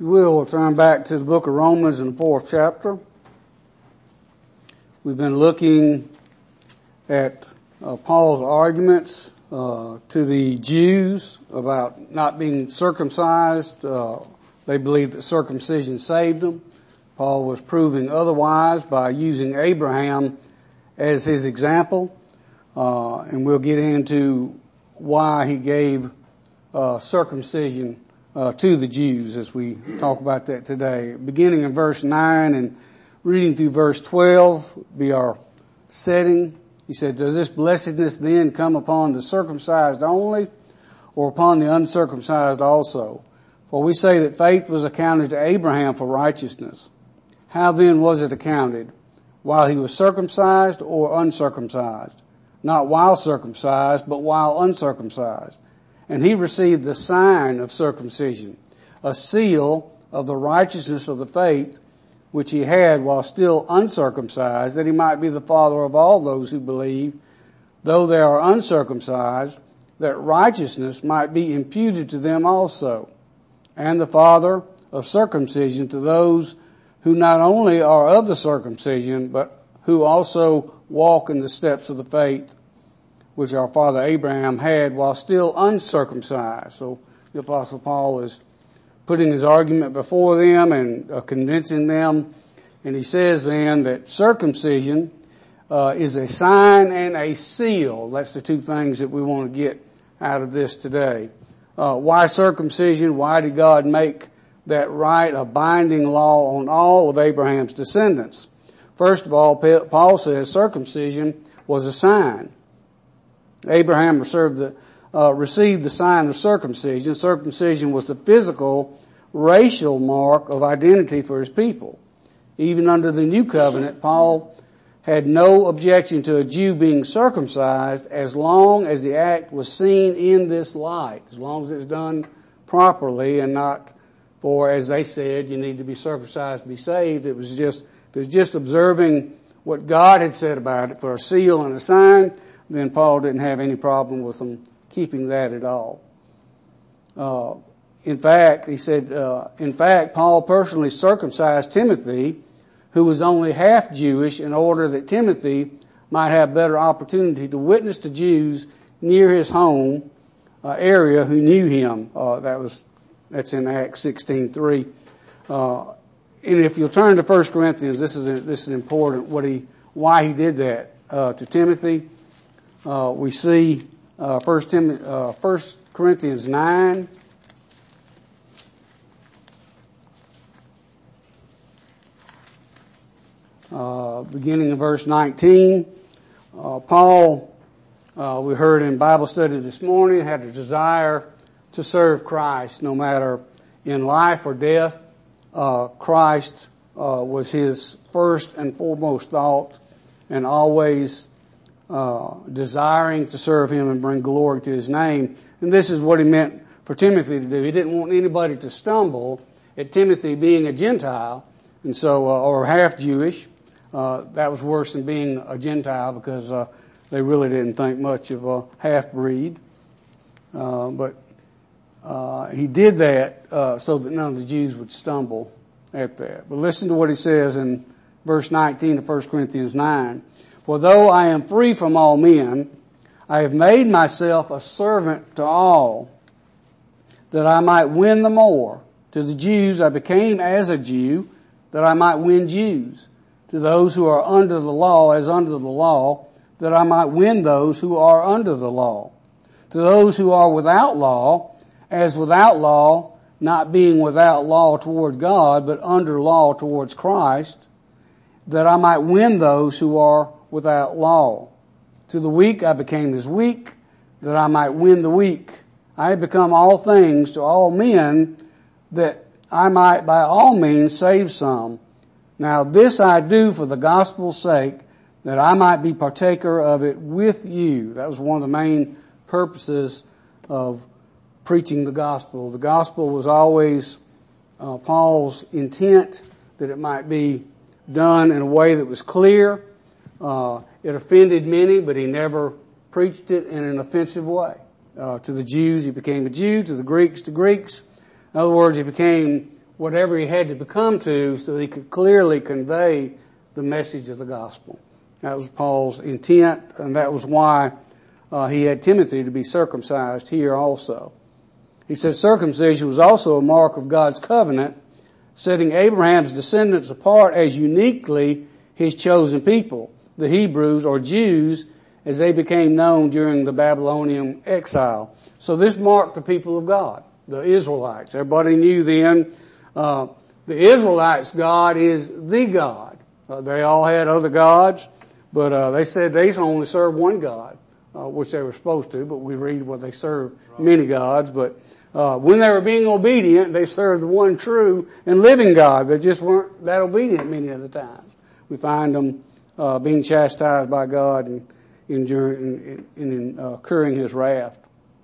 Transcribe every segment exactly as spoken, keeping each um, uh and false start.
you will, we'll turn back to the book of Romans in the fourth chapter. We've been looking at uh, Paul's arguments uh, to the Jews about not being circumcised. Uh, they believed that circumcision saved them. Paul was proving otherwise by using Abraham as his example. Uh, and we'll get into why he gave uh, circumcision Uh, to the Jews as we talk about that today. Beginning in verse nine and reading through verse twelve be our setting. He said, does this blessedness then come upon the circumcised only or upon the uncircumcised also? For we say that faith was accounted to Abraham for righteousness. How then was it accounted? While he was circumcised or uncircumcised? Not while circumcised, but while uncircumcised. And he received the sign of circumcision, a seal of the righteousness of the faith which he had while still uncircumcised, that he might be the father of all those who believe, though they are uncircumcised, that righteousness might be imputed to them also, and the father of circumcision to those who not only are of the circumcision, but who also walk in the steps of the faith which our father Abraham had while still uncircumcised. So the Apostle Paul is putting his argument before them and uh, convincing them. And he says then that circumcision uh, is a sign and a seal. That's the two things that we want to get out of this today. Uh, why circumcision? Why did God make that rite a binding law on all of Abraham's descendants? First of all, Paul says circumcision was a sign. Abraham received the, uh, received the sign of circumcision. Circumcision was the physical, racial mark of identity for his people. Even under the new covenant, Paul had no objection to a Jew being circumcised as long as the act was seen in this light, as long as it's done properly and not for, as they said, you need to be circumcised to be saved. It was just, it was just observing what God had said about it for a seal and a sign. Then Paul didn't have any problem with them keeping that at all. Uh, in fact, he said, uh, in fact, Paul personally circumcised Timothy, who was only half Jewish, in order that Timothy might have better opportunity to witness to Jews near his home uh, area who knew him. Uh, that was, that's in Acts sixteen three. Uh, and if you'll turn to First Corinthians, this is, this is important, what he, why he did that, uh, to Timothy. Uh, we see, uh, First Tim, uh, First Corinthians nine. Uh, beginning in verse nineteen. Uh, Paul, uh, we heard in Bible study this morning, had a desire to serve Christ no matter in life or death. Uh, Christ, uh, was his first and foremost thought and always Uh, desiring to serve him and bring glory to his name. And this is what he meant for Timothy to do. He didn't want anybody to stumble at Timothy being a Gentile, and so, uh, or half Jewish. Uh, that was worse than being a Gentile because, uh, they really didn't think much of a half-breed. Uh, but, uh, he did that, uh, so that none of the Jews would stumble at that. But listen to what he says in verse nineteen of First Corinthians nine. For though I am free from all men, I have made myself a servant to all, that I might win the more. To the Jews I became as a Jew, that I might win Jews. To those who are under the law as under the law, that I might win those who are under the law. To those who are without law, as without law, not being without law toward God, but under law towards Christ, that I might win those who are without law. To the weak I became as weak, that I might win the weak. I have become all things to all men, that I might by all means save some. Now this I do for the gospel's sake, that I might be partaker of it with you. That was one of the main purposes of preaching the gospel. The gospel was always uh, Paul's intent, that it might be done in a way that was clear. Uh, it offended many, but he never preached it in an offensive way. Uh, to the Jews, he became a Jew. To the Greeks, to Greeks. In other words, he became whatever he had to become to so he could clearly convey the message of the gospel. That was Paul's intent, and that was why uh, he had Timothy to be circumcised here also. He says circumcision was also a mark of God's covenant, setting Abraham's descendants apart as uniquely his chosen people, the Hebrews or Jews, as they became known during the Babylonian exile. So this marked the people of God, the Israelites. Everybody knew then, uh, the Israelites' God is the God. Uh, they all had other gods, but, uh, they said they only served one God, uh, which they were supposed to, but we read what they served many gods, but, uh, when they were being obedient, they served the one true and living God. They just weren't that obedient many of the times. We find them, uh, being chastised by God and enduring, and incurring his wrath.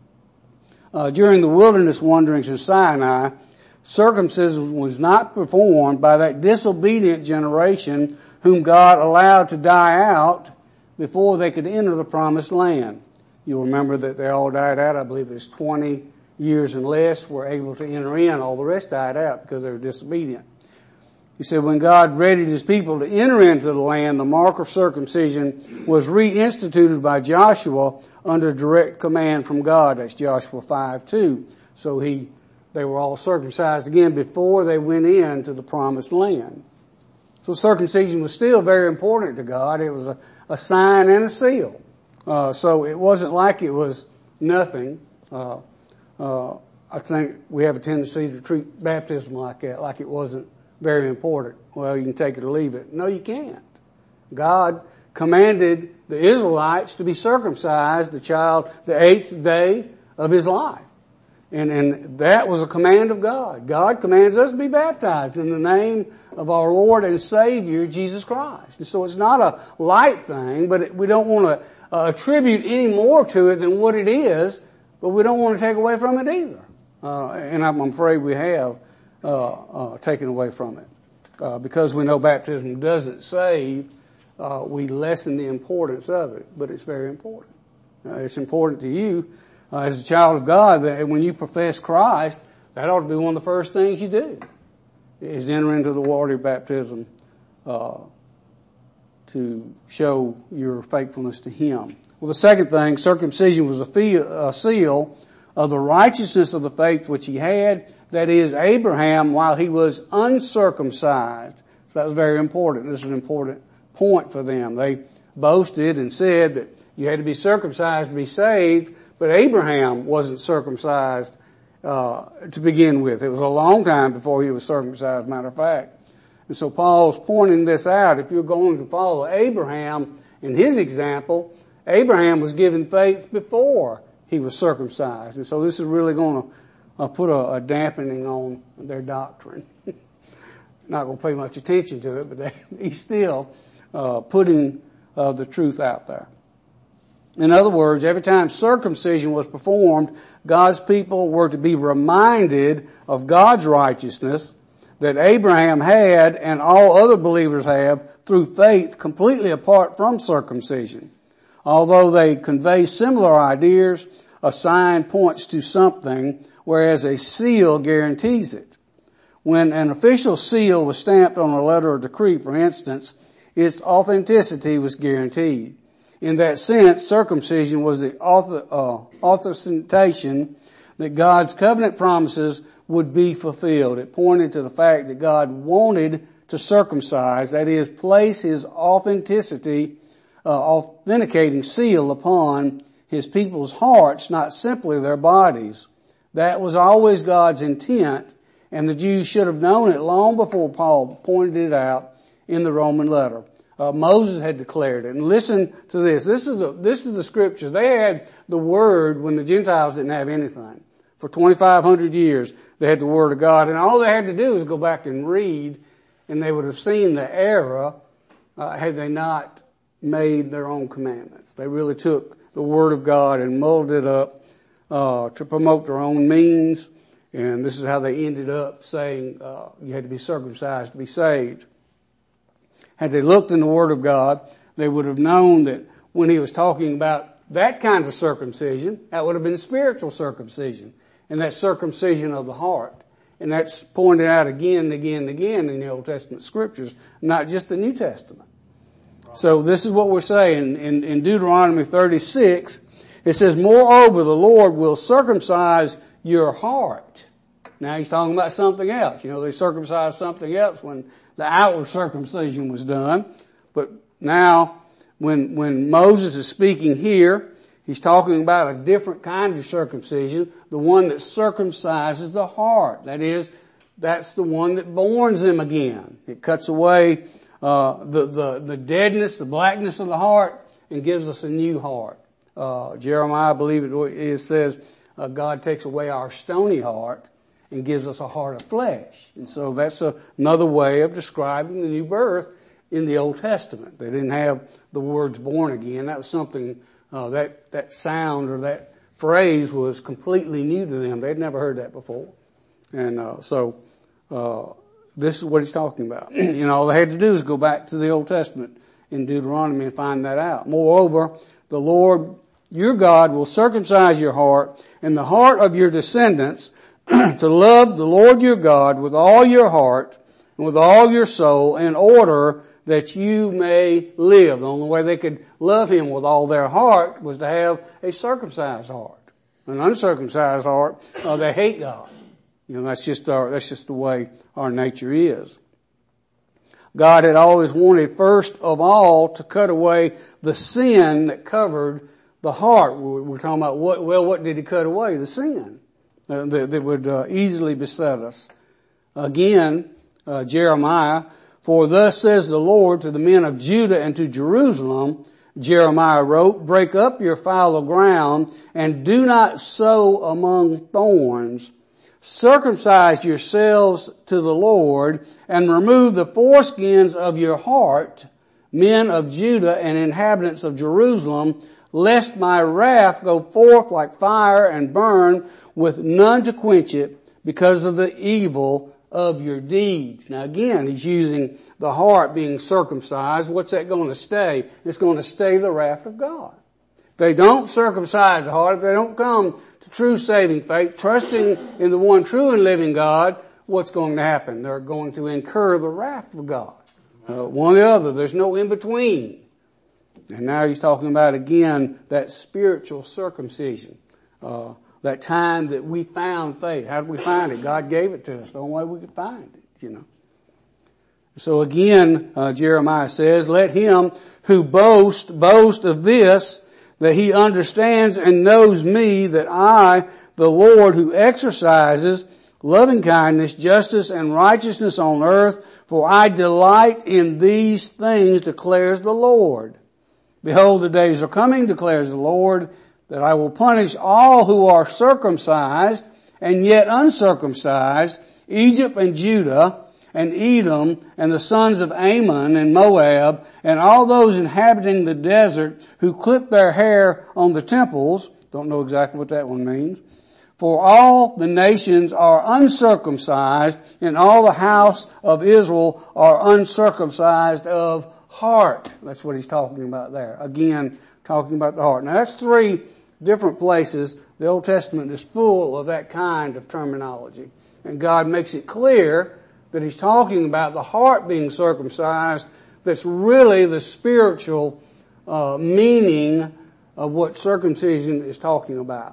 Uh, during the wilderness wanderings in Sinai, circumcision was not performed by that disobedient generation whom God allowed to die out before they could enter the promised land. You'll remember that they all died out. I believe it's twenty years and less were able to enter in. All the rest died out because they were disobedient. He said when God readied his people to enter into the land, the mark of circumcision was reinstituted by Joshua under direct command from God. That's Joshua five two. So he, they were all circumcised again before they went into the promised land. So circumcision was still very important to God. It was a, a sign and a seal. Uh, so it wasn't like it was nothing. Uh, uh, I think we have a tendency to treat baptism like that, like it wasn't very important. Well, you can take it or leave it. No, you can't. God commanded the Israelites to be circumcised, the child, the eighth day of his life. And, and that was a command of God. God commands us to be baptized in the name of our Lord and Savior, Jesus Christ. And so it's not a light thing, but it, we don't want to uh, attribute any more to it than what it is, but we don't want to take away from it either. Uh, and I'm afraid we have uh, uh, taken away from it. Uh, because we know baptism doesn't save, uh, we lessen the importance of it, but it's very important. Uh, it's important to you uh, as a child of God that when you profess Christ, that ought to be one of the first things you do, is enter into the water of baptism uh, to show your faithfulness to Him. Well, the second thing, circumcision was a, fee- a seal of the righteousness of the faith which he had, that is, Abraham, while he was uncircumcised. So that was very important. This is an important point for them. They boasted and said that you had to be circumcised to be saved, but Abraham wasn't circumcised uh to begin with. It was a long time before he was circumcised, matter of fact. And so Paul's pointing this out. If you're going to follow Abraham in his example, Abraham was given faith before he was circumcised. And so this is really going to uh, put a, a dampening on their doctrine. Not going to pay much attention to it, but they, he's still uh putting uh, the truth out there. In other words, every time circumcision was performed, God's people were to be reminded of God's righteousness that Abraham had and all other believers have through faith completely apart from circumcision. Although they convey similar ideas, a sign points to something, whereas a seal guarantees it. When an official seal was stamped on a letter or decree, for instance, its authenticity was guaranteed. In that sense, circumcision was the author, uh, authentication that God's covenant promises would be fulfilled. It pointed to the fact that God wanted to circumcise, that is, place His authenticity, uh, authenticating seal upon His people's hearts, not simply their bodies. That was always God's intent, and the Jews should have known it long before Paul pointed it out in the Roman letter. Uh, Moses had declared it. And listen to this. This is the, this is the scripture. They had the Word when the Gentiles didn't have anything. For twenty-five hundred years, they had the Word of God. And all they had to do was go back and read, and they would have seen the error, uh, had they not made their own commandments. They really took the Word of God and molded it up, uh, to promote their own means. And this is how they ended up saying, uh, you had to be circumcised to be saved. Had they looked in the Word of God, they would have known that when he was talking about that kind of circumcision, that would have been spiritual circumcision, and that circumcision of the heart. And that's pointed out again and again and again in the Old Testament scriptures, not just the New Testament. So this is what we're saying in, in Deuteronomy thirty-six. It says, moreover, the Lord will circumcise your heart. Now he's talking about something else. You know, they circumcised something else when the outward circumcision was done. But now, when, when Moses is speaking here, he's talking about a different kind of circumcision, the one that circumcises the heart. That is, that's the one that borns them again. It cuts away uh the, the, the deadness, the blackness of the heart, and gives us a new heart. Uh Jeremiah, I believe it, it says, uh, God takes away our stony heart and gives us a heart of flesh. And so that's a, another way of describing the new birth in the Old Testament. They didn't have the words born again. That was something, uh, that, that sound or that phrase was completely new to them. They'd never heard that before. And, uh, so, uh, this is what he's talking about. You know, all they had to do is go back to the Old Testament in Deuteronomy and find that out. Moreover, the Lord, your God, will circumcise your heart and the heart of your descendants to love the Lord your God with all your heart and with all your soul in order that you may live. The only way they could love him with all their heart was to have a circumcised heart. An uncircumcised heart, uh, they hate God. You know, that's just our, that's just the way our nature is. God had always wanted first of all to cut away the sin that covered the heart. We're talking about what, well, what did he cut away? The sin uh, that, that would uh, easily beset us. Again, uh, Jeremiah, for thus says the Lord to the men of Judah and to Jerusalem, Jeremiah wrote, break up your fallow ground and do not sow among thorns. Circumcise yourselves to the Lord and remove the foreskins of your heart, men of Judah and inhabitants of Jerusalem, lest my wrath go forth like fire and burn with none to quench it because of the evil of your deeds. Now again, he's using the heart being circumcised. What's that going to stay? It's going to stay the wrath of God. If they don't circumcise the heart, if they don't come to true saving faith, trusting in the one true and living God, what's going to happen? They're going to incur the wrath of God. Uh, one or the other. There's no in between. And now he's talking about again that spiritual circumcision. Uh, that time that we found faith. How did we find it? God gave it to us. The only way we could find it, you know. So again, uh, Jeremiah says, let him who boasts, boast of this, that he understands and knows me, that I, the Lord, who exercises loving kindness, justice, and righteousness on earth, for I delight in these things, declares the Lord. Behold, the days are coming, declares the Lord, that I will punish all who are circumcised and yet uncircumcised, Egypt and Judah, and Edom, and the sons of Ammon and Moab, and all those inhabiting the desert who clip their hair on the temples. Don't know exactly what that one means. For all the nations are uncircumcised, and all the house of Israel are uncircumcised of heart. That's what he's talking about there. Again, talking about the heart. Now that's three different places. The Old Testament is full of that kind of terminology. And God makes it clear that he's talking about the heart being circumcised. That's really the spiritual uh, meaning of what circumcision is talking about.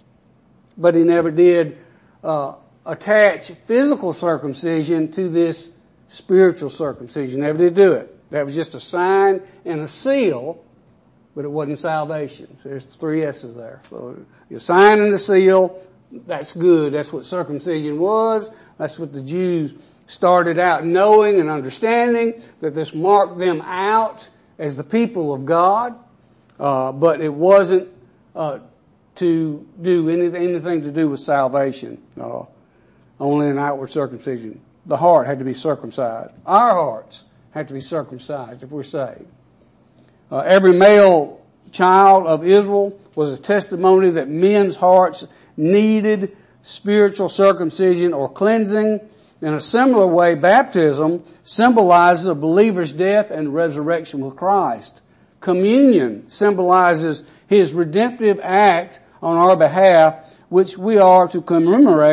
But he never did uh, attach physical circumcision to this spiritual circumcision. Never did do it. That was just a sign and a seal, but it wasn't salvation. So there's three S's there. So your sign and the seal, that's good. That's what circumcision was. That's what the Jews started out knowing and understanding, that this marked them out as the people of God. Uh, but it wasn't uh, to do anything, anything to do with salvation. Uh, only an outward circumcision. The heart had to be circumcised. Our hearts had to be circumcised if we're saved. Uh, every male child of Israel was a testimony that men's hearts needed spiritual circumcision or cleansing. In a similar way, baptism symbolizes a believer's death and resurrection with Christ. Communion symbolizes his redemptive act on our behalf, which we are to commemorate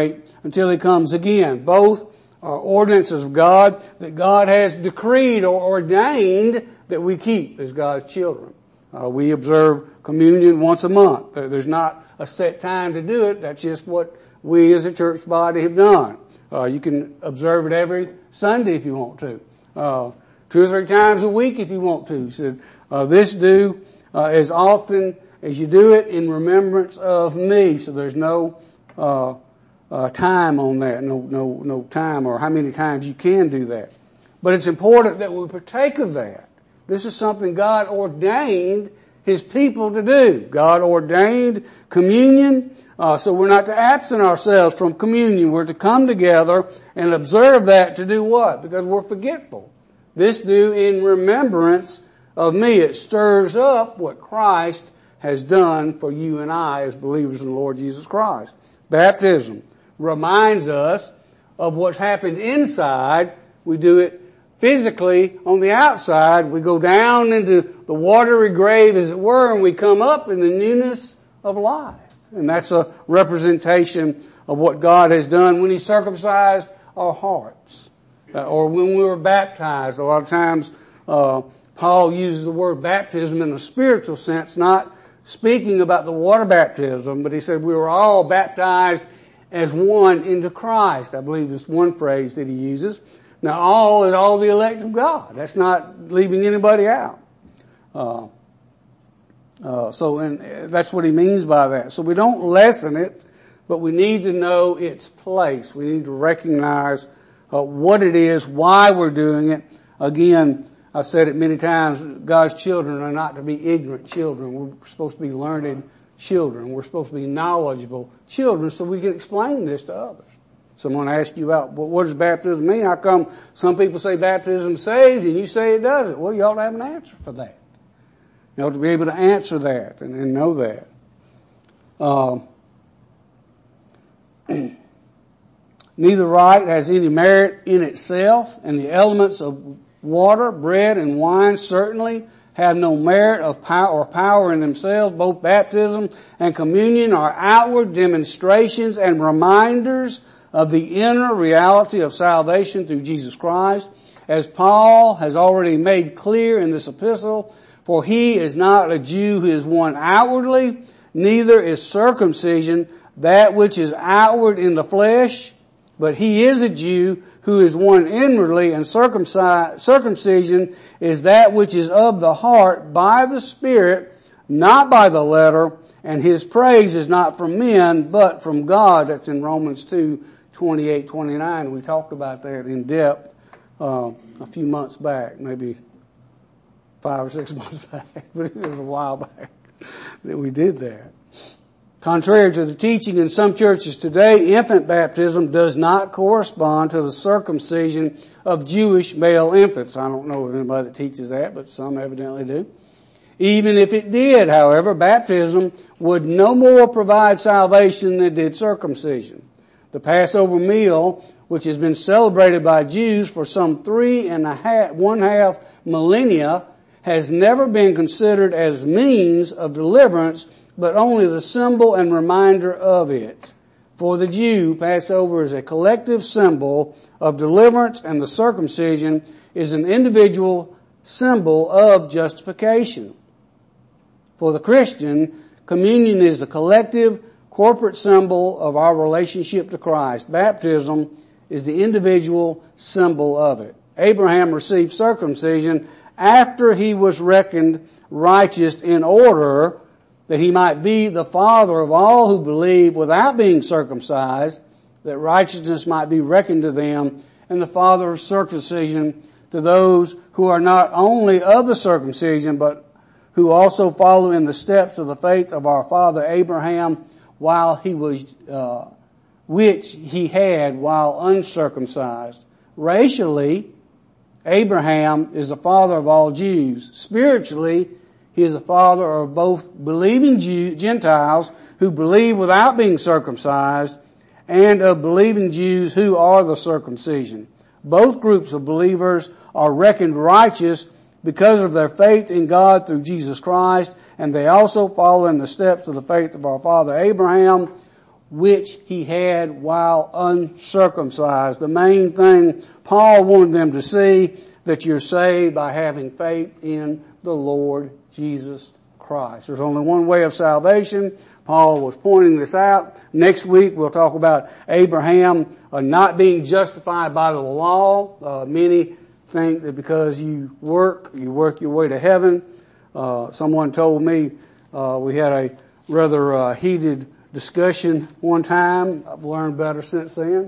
until he comes again. Both are ordinances of God that God has decreed or ordained that we keep as God's children. Uh, we observe communion once a month. There's not a set time to do it. That's just what we as a church body have done. Uh, you can observe it every Sunday if you want to. Uh, two or three times a week if you want to. He said, uh, this do uh, as often as you do it in remembrance of me. So there's no uh, uh time on that, no no no time or how many times you can do that. But it's important that we partake of that. This is something God ordained His people to do. God ordained communion, uh, so we're not to absent ourselves from communion. We're to come together and observe that to do what? Because we're forgetful. This do in remembrance of me. It stirs up what Christ has done for you and I as believers in the Lord Jesus Christ. Baptism reminds us of what's happened inside. We do it physically on the outside. We go down into the watery grave, as it were, and we come up in the newness of life. And that's a representation of what God has done when He circumcised our hearts. Uh, or when we were baptized. A lot of times, uh, Paul uses the word baptism in a spiritual sense, not speaking about the water baptism, but he said we were all baptized as one into Christ. I believe is one phrase that he uses. Now all is all the elect of God. That's not leaving anybody out. Uh, uh, so, and that's what he means by that. So we don't lessen it, but we need to know its place. We need to recognize uh, what it is, why we're doing it. Again, I've said it many times, God's children are not to be ignorant children. We're supposed to be learned children. We're supposed to be knowledgeable children so we can explain this to others. Someone asks you about, well, what does baptism mean? How come some people say baptism saves and you say it doesn't? Well, you ought to have an answer for that. You ought to be able to answer that and, and know that. Uh, neither rite has any merit in itself, and the elements of water, bread, and wine certainly have no merit of power or power in themselves. Both baptism and communion are outward demonstrations and reminders of the inner reality of salvation through Jesus Christ. As Paul has already made clear in this epistle, for he is not a Jew who is one outwardly, neither is circumcision that which is outward in the flesh, but he is a Jew who is one inwardly, and circumcision is that which is of the heart by the Spirit, not by the letter, and his praise is not from men, but from God. That's in Romans two, twenty-eight, twenty-nine. We talked about that in depth uh, a few months back, maybe five or six months back, but it was a while back that we did that. Contrary to the teaching in some churches today, infant baptism does not correspond to the circumcision of Jewish male infants. I don't know of anybody that teaches that, but some evidently do. Even if it did, however, baptism would no more provide salvation than did circumcision. The Passover meal, which has been celebrated by Jews for some three and a half, one half millennia, has never been considered as means of deliverance, but only the symbol and reminder of it. For the Jew, Passover is a collective symbol of deliverance, and the circumcision is an individual symbol of justification. For the Christian, communion is the collective, corporate symbol of our relationship to Christ. Baptism is the individual symbol of it. Abraham received circumcision after he was reckoned righteous in order that he might be the father of all who believe without being circumcised, that righteousness might be reckoned to them, and the father of circumcision to those who are not only of the circumcision, but who also follow in the steps of the faith of our father Abraham, while he was, uh, which he had while uncircumcised. Racially, Abraham is the father of all Jews. Spiritually, he is the father of both believing Jew, Gentiles who believe without being circumcised, and of believing Jews who are the circumcision. Both groups of believers are reckoned righteous because of their faith in God through Jesus Christ, and they also follow in the steps of the faith of our father Abraham, which he had while uncircumcised. The main thing Paul wanted them to see, that you're saved by having faith in the Lord Jesus Christ. There's only one way of salvation. Paul was pointing this out. Next week we'll talk about Abraham uh, not being justified by the law. Uh, many think that because you work, you work your way to heaven. Uh, someone told me uh, we had a rather uh, heated discussion one time. I've learned better since then.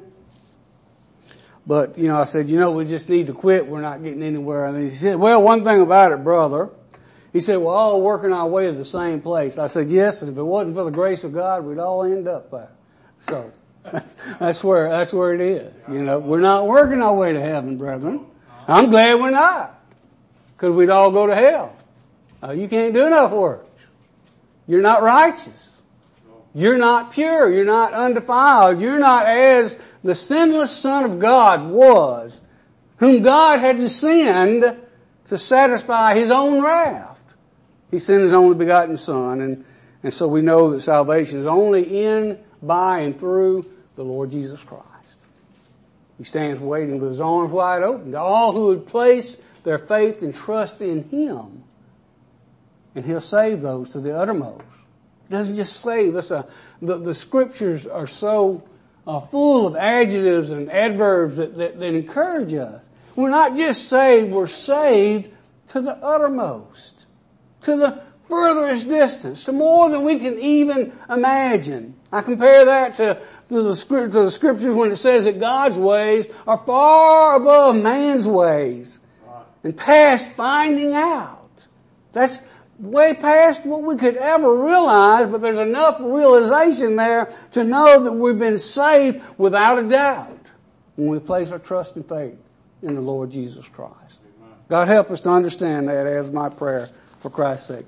But, you know, I said, you know, we just need to quit. We're not getting anywhere. And he said, well, one thing about it, brother. He said, we're all working our way to the same place. I said, yes, and if it wasn't for the grace of God, we'd all end up there. So, that's, that's where, that's where it is. You know, we're not working our way to heaven, brethren. I'm glad we're not. Because we'd all go to hell. Uh, you can't do enough works. You're not righteous. You're not pure. You're not undefiled. You're not as the sinless Son of God was, whom God had to send to satisfy His own wrath. He sent His only begotten Son, and, and so we know that salvation is only in, by, and through the Lord Jesus Christ. He stands waiting with His arms wide open to all who would place their faith and trust in Him. And He'll save those to the uttermost. He doesn't just save us. Uh, the, the scriptures are so uh, full of adjectives and adverbs that, that, that encourage us. We're not just saved, we're saved to the uttermost, to the furthest distance, to more than we can even imagine. I compare that to, to, the, to the scriptures when it says that God's ways are far above man's ways and past finding out. That's way past what we could ever realize, but there's enough realization there to know that we've been saved without a doubt when we place our trust and faith in the Lord Jesus Christ. God help us to understand that as my prayer for Christ's sake.